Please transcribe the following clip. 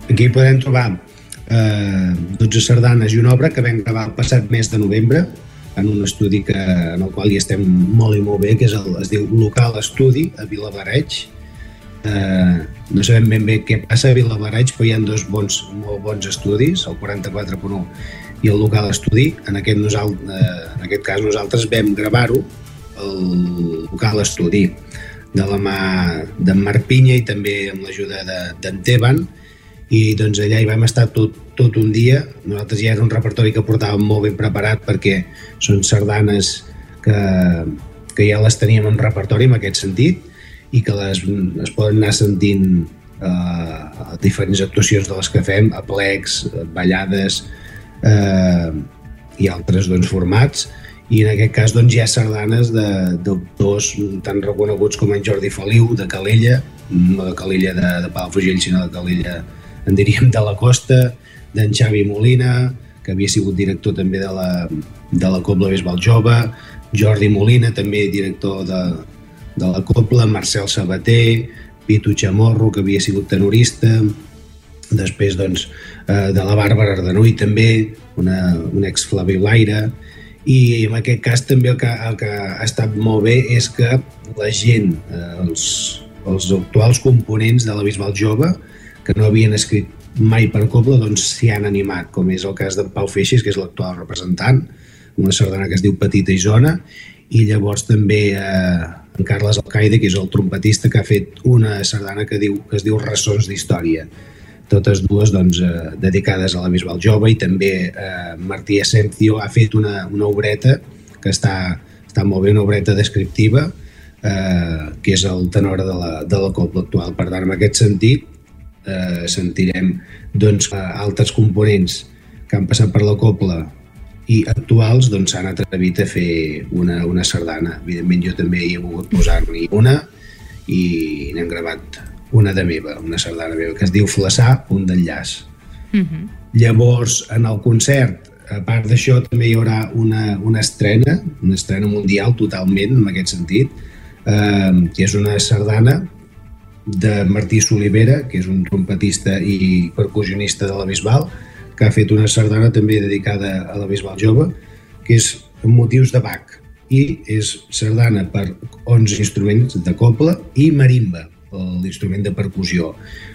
Aquí podem trobar 12 sardanes i una obra que vam gravar el passat mes de novembre en un estudi en el qual hi estem molt i molt bé, que es diu Local Estudi a Vilablareix. No sabem ben bé què passa a Vilablareix, però hi ha dos molt bons estudis, el 44.1 i el Local Estudi. En aquest cas nosaltres vam gravar-ho al Local Estudi de la mà d'en Marc Pinya i també amb l'ajuda d'en Teban, i doncs allà hi vam estar tot un dia. Nosaltres ja era un repertori que portàvem molt ben preparat perquè són sardanes que ja les teníem en repertori en aquest sentit i que es poden anar sentint a diferents actuacions de les que fem, a plecs, ballades i altres formats. I en aquest cas hi ha sardanes d'autors tan reconeguts com en Jordi Feliu de Calella, no de Calella de Palafrugell, sinó de Calella, en diríem, de la Costa, d'en Xavi Molina, que havia sigut director també de la Cobla Bisbal Jove, Jordi Molina, també director de la Cobla, Marcel Sabater, Pitu Chamorro, que havia sigut tenorista, després de la Bàrbara Ardanuy també, un ex-flabiolaire. I en aquest cas també el que ha estat molt bé és que la gent, els actuals components de la Bisbal Jove, que no havien escrit mai per cobla, s'hi han animat, com és el cas d'en Pau Feixes, que és l'actual representant, una sardana que es diu Petita Isona, i llavors també en Carles Alcaide, que és el trompetista, que ha fet una sardana que es diu Ressons d'Història, totes dues dedicades a la Bisbal Jove. I també Martí Asencio ha fet una obreta que està molt bé, una obreta descriptiva, que és el tenor de la cobla actual. Per tant, en aquest sentit sentirem altres components que han passat per la cobla i actuals s'han atrevit a fer una sardana. Evidentment jo també hi he volgut posar-n'hi una i n'hem gravat una de meva, una sardana meva que es diu Flaçà, punt d'enllaç. Llavors en el concert, a part d'això, també hi haurà una estrena mundial totalment en aquest sentit, que és una sardana de Martí Solivera, que és un trompetista i percussionista de la Bisbal, que ha fet una sardana també dedicada a la Bisbal Jove, que és amb motius de Bach, i és sardana per 11 instruments de cobla i marimba, l'instrument de percussió.